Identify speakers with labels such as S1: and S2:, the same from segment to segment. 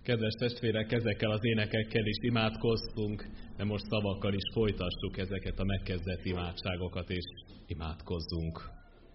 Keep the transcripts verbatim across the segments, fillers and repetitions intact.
S1: Kedves testvérek, ezekkel az énekekkel is imádkoztunk, de most szavakkal is folytassuk ezeket a megkezdett imádságokat, és imádkozzunk.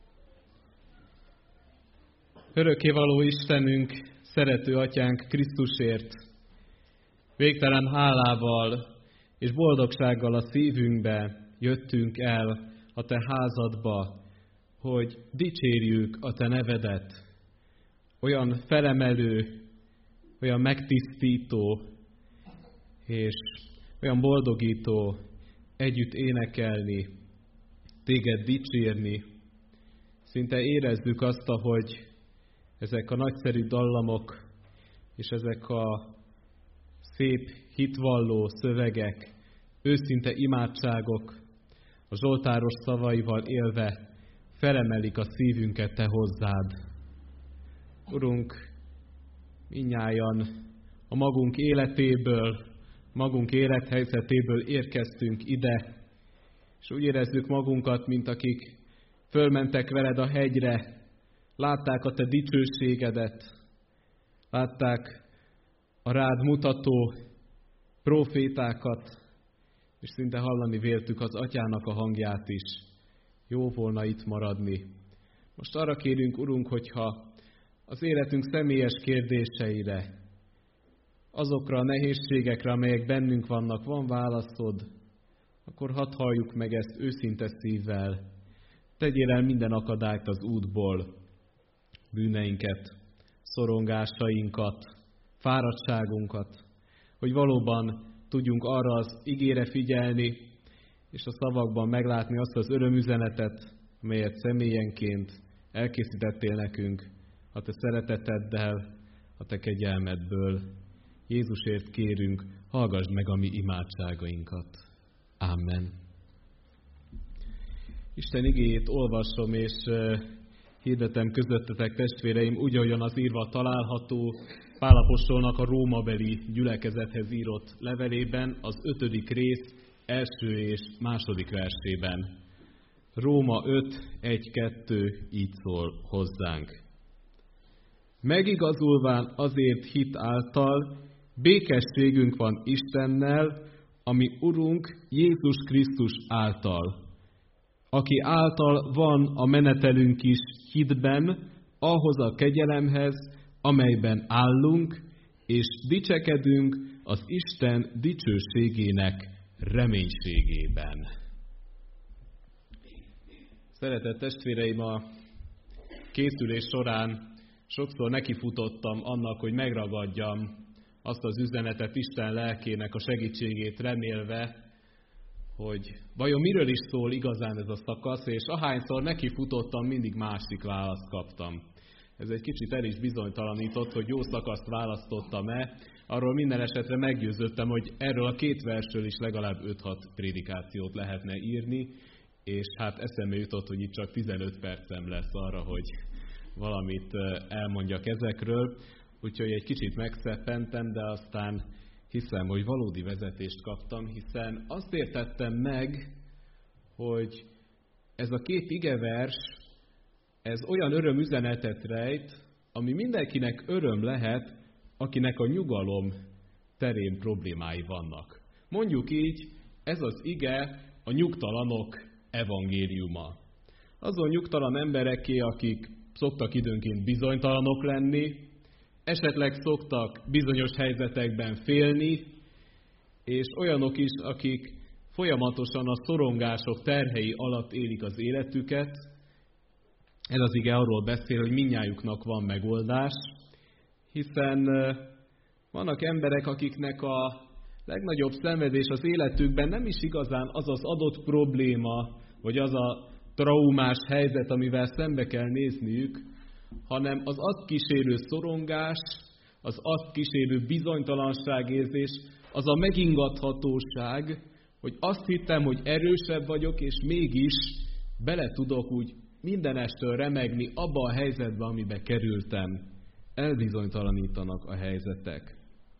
S1: Örökkévaló Istenünk, szerető Atyánk Krisztusért, végtelen hálával és boldogsággal a szívünkbe jöttünk el a Te házadba, hogy dicsérjük a Te nevedet, olyan felemelő, olyan megtisztító és olyan boldogító együtt énekelni, Téged dicsérni. Szinte érezzük azt, hogy ezek a nagyszerű dallamok és ezek a szép hitvalló szövegek, őszinte imádságok, a zsoltáros szavaival élve felemelik a szívünket Te hozzád. Urunk, mindnyájan a magunk életéből, magunk élethelyzetéből érkeztünk ide, és úgy érezzük magunkat, mint akik fölmentek veled a hegyre, látták a Te dicsőségedet, látták a rád mutató prófétákat, és szinte hallani véltük az Atyának a hangját is. Jó volna itt maradni. Most arra kérünk, Urunk, hogyha az életünk személyes kérdéseire, azokra a nehézségekre, amelyek bennünk vannak, van válaszod, akkor hadd halljuk meg ezt őszinte szívvel. Tegyél el minden akadályt az útból, bűneinket, szorongásainkat, fáradtságunkat, hogy valóban tudjunk arra az igére figyelni, és a szavakban meglátni azt az örömüzenetet, melyet személyenként elkészítettél nekünk, a Te szereteteddel, a Te kegyelmedből. Jézusért kérünk, hallgassd meg a mi imádságainkat. Amen. Isten igéjét olvasom, és hirdetem közöttetek, testvéreim, úgy, ahogyan az írva található Pál apostolnak a rómabeli gyülekezethez írott levelében, az ötödik rész első és második versében. Róma öt, egy, kettő így szól hozzánk. Megigazulván azért hit által, békességünk van Istennel, ami Urunk Jézus Krisztus által, aki által van a menetelünk is hitben, ahhoz a kegyelemhez, amelyben állunk, és dicsekedünk az Isten dicsőségének reménységében. Szeretett testvéreim, a készülés során sokszor nekifutottam annak, hogy megragadjam azt az üzenetet Isten lelkének a segítségét remélve, hogy vajon miről is szól igazán ez a szakasz, és ahányszor nekifutottam, mindig másik választ kaptam. Ez egy kicsit el is bizonytalanított, hogy jó szakaszt választottam-e. Arról minden esetre meggyőződtem, hogy erről a két versről is legalább öt-hat prédikációt lehetne írni, és hát eszembe jutott, hogy itt csak tizenöt percem lesz arra, hogy valamit elmondjak ezekről. Úgyhogy egy kicsit megszeppentem, de aztán hiszem, hogy valódi vezetést kaptam, hiszen azt értettem meg, hogy ez a két igevers, ez olyan örömüzenetet rejt, ami mindenkinek öröm lehet, akinek a nyugalom terén problémái vannak. Mondjuk így, ez az ige a nyugtalanok evangéliuma. Azon nyugtalan embereké, akik szoktak időnként bizonytalanok lenni, esetleg szoktak bizonyos helyzetekben félni, és olyanok is, akik folyamatosan a szorongások terhei alatt élik az életüket. Ez az ige arról beszél, hogy mindnyájuknak van megoldás, hiszen vannak emberek, akiknek a legnagyobb szenvedés az életükben nem is igazán az az adott probléma, vagy az a traumás helyzet, amivel szembe kell nézniük, hanem az azt kísérő szorongás, az azt kísérő bizonytalanságérzés, az a megingathatóság, hogy azt hittem, hogy erősebb vagyok, és mégis bele tudok úgy mindenestől remegni abba a helyzetbe, amibe kerültem. Elbizonytalanítanak a helyzetek.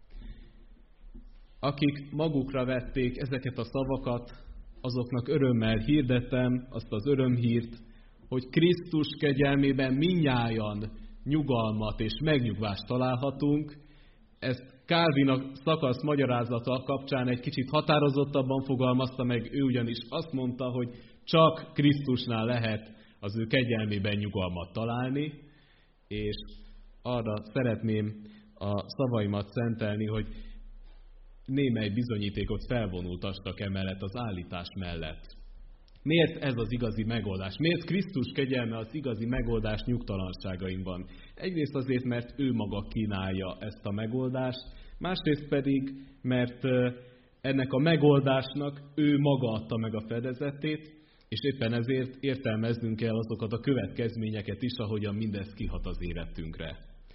S1: Akik magukra vették ezeket a szavakat, azoknak örömmel hirdetem azt az örömhírt, hogy Krisztus kegyelmében mindnyájan nyugalmat és megnyugvást találhatunk, ezt Calvin a szakasz magyarázata kapcsán egy kicsit határozottabban fogalmazta meg, ő ugyanis azt mondta, hogy csak Krisztusnál lehet az ő kegyelmében nyugalmat találni, és arra szeretném a szavaimat szentelni, hogy némely bizonyítékot felvonultassak emellett az állítás mellett. Miért ez az igazi megoldás? Miért Krisztus kegyelme az igazi megoldás nyugtalanságainkban? Egyrészt azért, mert ő maga kínálja ezt a megoldást, másrészt pedig, mert ennek a megoldásnak ő maga adta meg a fedezetét, és éppen ezért értelmeznünk kell azokat a következményeket is, ahogyan mindez kihat az életünkre.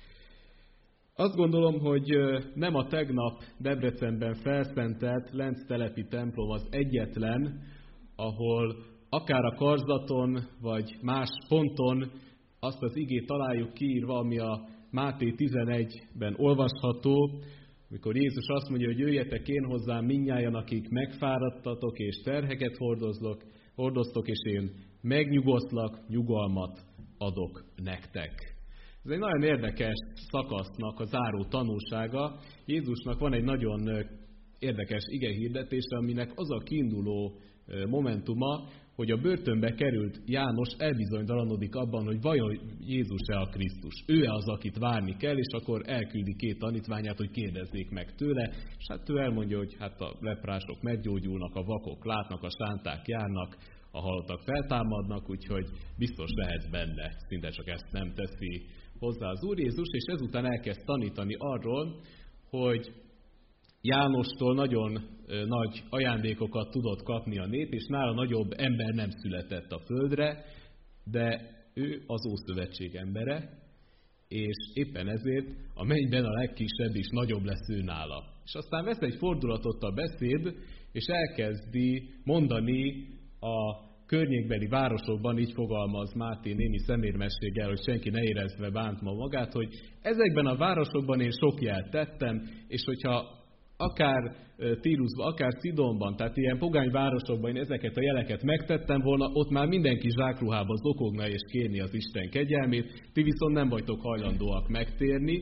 S1: Azt gondolom, hogy nem a tegnap Debrecenben felszentelt Lence telepi templom az egyetlen, ahol akár a karzaton, vagy más ponton azt az igét találjuk kiírva, ami a Máté tizenegyben olvasható, mikor Jézus azt mondja, hogy jöjjetek én hozzám mindnyájan, akik megfáradtatok és terheket hordozlok, hordoztok, és én megnyugosztlak, nyugalmat adok nektek. Ez egy nagyon érdekes szakasznak a záró tanulsága. Jézusnak van egy nagyon érdekes igehirdetése, aminek az a kiinduló momentuma, hogy a börtönbe került János elbizonytalanodik abban, hogy vajon Jézus-e a Krisztus. Ő-e az, akit várni kell, és akkor elküldi két tanítványát, hogy kérdezzék meg tőle, és hát ő elmondja, hogy hát a leprások meggyógyulnak, a vakok látnak, a sánták járnak, a halottak feltámadnak, úgyhogy biztos lehetsz benne. Szinte csak ezt nem teszi hozzá az Úr Jézus, és ezután elkezd tanítani arról, hogy Jánostól nagyon nagy ajándékokat tudott kapni a nép, és nála nagyobb ember nem született a földre, de ő az Ószövetség embere, és éppen ezért a mennyben a legkisebb is nagyobb lesz ő nála. És aztán vesz egy fordulatot a beszéd, és elkezdi mondani a környékbeli városokban, így fogalmaz Máté némi szemérmességgel, hogy senki ne érezve bántva magát, hogy ezekben a városokban én sok jelt tettem, és hogyha akár Tírusban, akár Szidonban, tehát ilyen pogány városokban én ezeket a jeleket megtettem volna, ott már mindenki zsákruhába zokogna és kérni az Isten kegyelmét, ti viszont nem vagytok hajlandóak megtérni.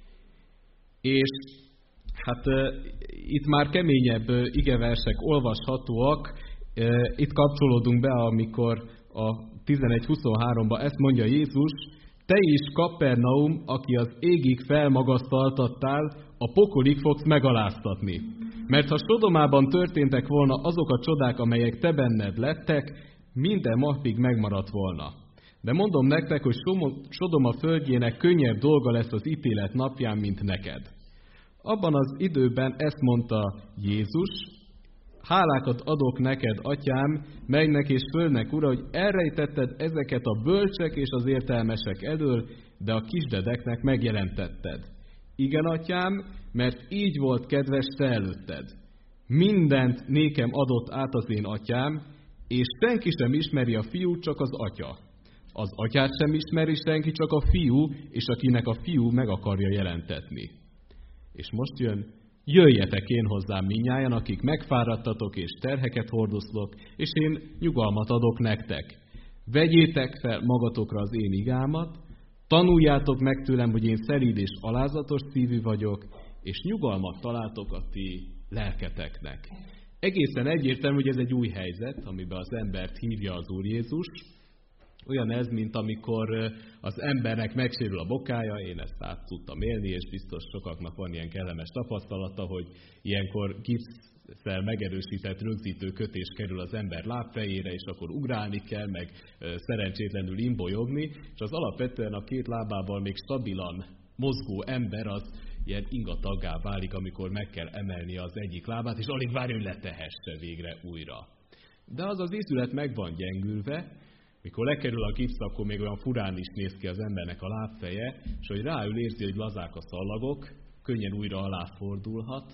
S1: És hát itt már keményebb igeversek olvashatóak, itt kapcsolódunk be, amikor a tizenegy huszonháromban ezt mondja Jézus, te is, Kapernaum, aki az égig felmagasztaltattál, a pokolig fogsz megaláztatni. Mert ha Sodomában történtek volna azok a csodák, amelyek te benned lettek, minden napig megmaradt volna. De mondom nektek, hogy Sodoma földjének könnyebb dolga lesz az ítélet napján, mint neked. Abban az időben ezt mondta Jézus, hálákat adok neked, atyám, mennek és földnek, ura, hogy elrejtetted ezeket a bölcsek és az értelmesek elől, de a kisdedeknek megjelentetted. Igen, atyám, mert így volt kedves te előtted. Mindent nékem adott át az én atyám, és senki sem ismeri a fiút, csak az atya. Az atyát sem ismeri senki, csak a fiú, és akinek a fiú meg akarja jelentetni. És most jön, jöjjetek én hozzám mindnyájan, akik megfáradtatok és terheket hordoztok, és én nyugalmat adok nektek. Vegyétek fel magatokra az én igámat, tanuljátok meg tőlem, hogy én szelíd és alázatos szívű vagyok, és nyugalmat találtok a ti lelketeknek. Egészen egyértelmű, hogy ez egy új helyzet, amiben az embert hívja az Úr Jézus. Olyan ez, mint amikor az embernek megsérül a bokája, én ezt át tudtam élni, és biztos sokaknak van ilyen kellemes tapasztalata, hogy ilyenkor gipsszel megerősített rögzítő kötés kerül az ember lábfejére, és akkor ugrálni kell, meg szerencsétlenül imbolyogni, és az alapvetően a két lábával még stabilan mozgó ember az ilyen ingataggá válik, amikor meg kell emelni az egyik lábát, és alig várja, hogy letehesse végre újra. De az az ízület meg van gyengülve, mikor lekerül a gipsz, akkor még olyan furán is néz ki az embernek a lábfeje, és hogy ráül érzi, hogy lazák a szallagok, könnyen újra aláfordulhat.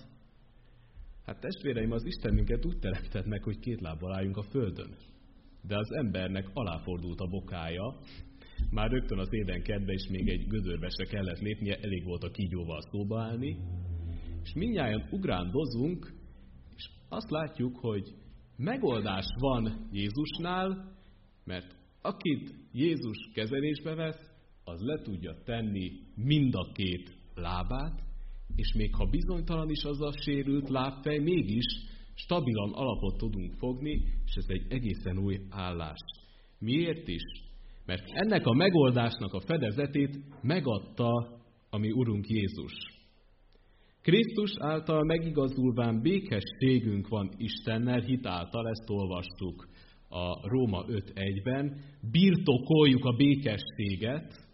S1: Hát testvéreim, az Isten minket úgy teremtett meg, hogy két lábbal álljunk a földön. De az embernek aláfordult a bokája, már rögtön az édenkertbe is még egy gödörbe se kellett lépnie, elég volt a kígyóval szóba állni, és mindnyájan ugrándozunk, és azt látjuk, hogy megoldás van Jézusnál, mert akit Jézus kezelésbe vesz, az le tudja tenni mind a két lábát, és még ha bizonytalan is az a sérült lábfej, mégis stabilan alapot tudunk fogni, és ez egy egészen új állás. Miért is? Mert ennek a megoldásnak a fedezetét megadta a mi Urunk Jézus. Krisztus által megigazulván békességünk van Istennel, hit által, ezt olvastuk a Róma öt egyben, birtokoljuk a békességet,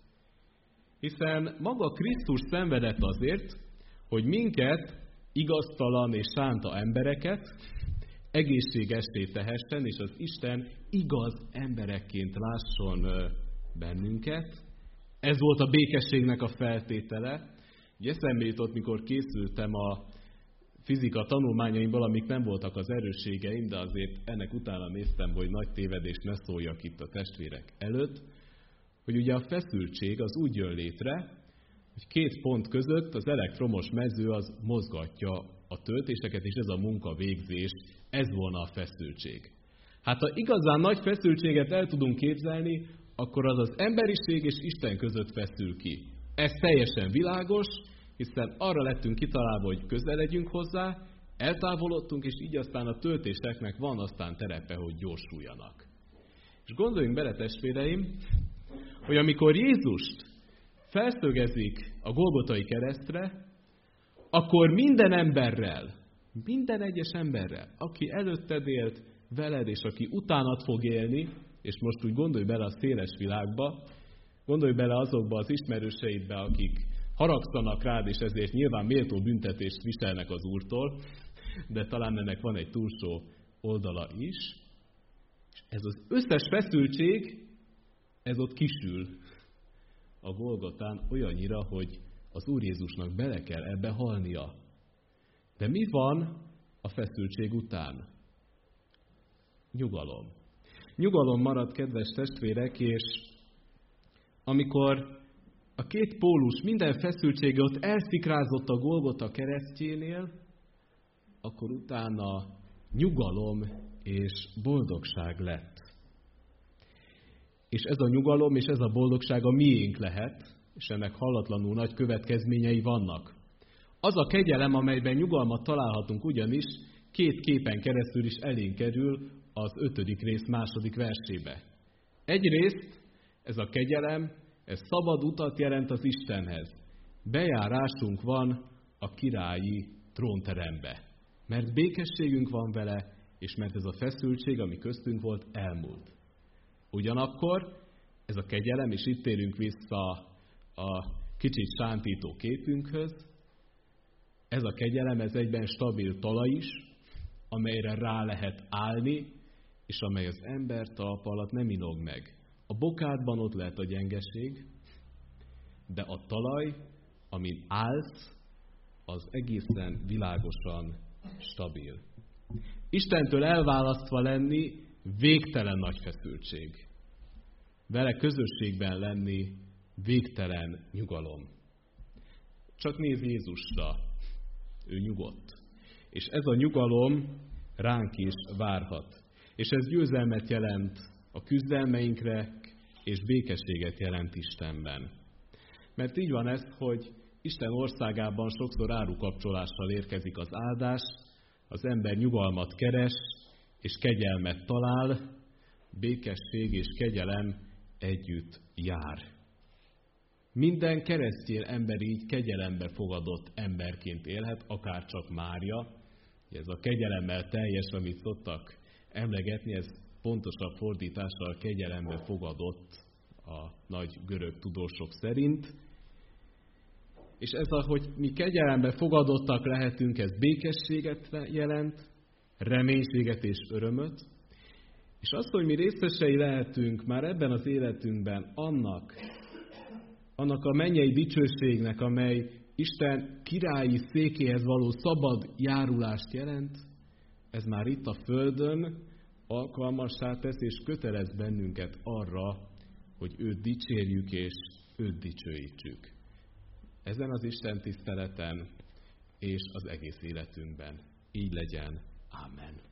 S1: hiszen maga Krisztus szenvedett azért, hogy minket, igaztalan és sánta embereket egészségessé tehessen, és az Isten igaz emberekként lásson bennünket. Ez volt a békességnek a feltétele. Ugye eszembe jutott, mikor készültem a fizika tanulmányaimból, amik nem voltak az erősségeim, de azért ennek utána néztem, hogy nagy tévedés ne szóljak itt a testvérek előtt, hogy ugye a feszültség az úgy jön létre, hogy két pont között az elektromos mező az mozgatja a töltéseket, és ez a munkavégzés, ez volna a feszültség. Hát ha igazán nagy feszültséget el tudunk képzelni, akkor az az emberiség és Isten között feszül ki. Ez teljesen világos, hiszen arra lettünk kitalálva, hogy közel legyünk hozzá, eltávolodtunk, és így aztán a töltéseknek van aztán terepe, hogy gyorsuljanak. És gondoljunk bele, testvéreim, hogy amikor Jézust felszögezik a Golgotai keresztre, akkor minden emberrel, minden egyes emberrel, aki előtted élt, veled, és aki utánad fog élni, és most úgy gondolj bele a széles világba, gondolj bele azokba az ismerőseidbe, akik haragszanak rád, és ezért nyilván méltó büntetést viselnek az Úrtól, de talán ennek van egy túlsó oldala is. És ez az összes feszültség, ez ott kisül a Golgotán olyannyira, hogy az Úr Jézusnak bele kell ebbe halnia. De mi van a feszültség után? Nyugalom. Nyugalom marad, kedves testvérek, és amikor a két pólus minden feszültsége ott elszikrázott a Golgota keresztjénél, akkor utána nyugalom és boldogság lett. És ez a nyugalom és ez a boldogság a miénk lehet, és ennek hallatlanul nagy következményei vannak. Az a kegyelem, amelyben nyugalmat találhatunk, ugyanis két képen keresztül is elénk kerül az ötödik rész második versébe. Egyrészt ez a kegyelem, ez szabad utat jelent az Istenhez. Bejárásunk van a királyi trónterembe. Mert békességünk van vele, és mert ez a feszültség, ami köztünk volt, elmúlt. Ugyanakkor ez a kegyelem, és itt térünk vissza a kicsit sántító képünkhöz, ez a kegyelem, ez egyben stabil talaj is, amelyre rá lehet állni, és amely az ember talpa alatt nem inog meg. A bokádban ott lehet a gyengeség, de a talaj, amin állsz, az egészen világosan stabil. Istentől elválasztva lenni végtelen nagy feszültség. Vele közösségben lenni végtelen nyugalom. Csak nézz Jézusra, ő nyugodt. És ez a nyugalom ránk is várhat. És ez győzelmet jelent a küzdelmeinkre, és békességet jelent Istenben. Mert így van ez, hogy Isten országában sokszor árukapcsolással érkezik az áldás, az ember nyugalmat keres, és kegyelmet talál, békesség és kegyelem együtt jár. Minden keresztény ember így kegyelembe fogadott emberként élhet, akár csak Mária. Ez a kegyelemmel teljes, amit szoktak emlegetni, ez pontosabb fordítással kegyelembe fogadott a nagy görög tudósok szerint. És ez, hogy mi kegyelembe fogadottak lehetünk, ez békességet jelent, reménységet és örömöt. És azt, hogy mi részesei lehetünk már ebben az életünkben annak, annak a mennyei dicsőségnek, amely Isten királyi székéhez való szabad járulást jelent, ez már itt a földön alkalmassá tesz és kötelez bennünket arra, hogy őt dicsérjük és őt dicsőítsük. Ezen az Isten tiszteleten és az egész életünkben. Így legyen. Amen.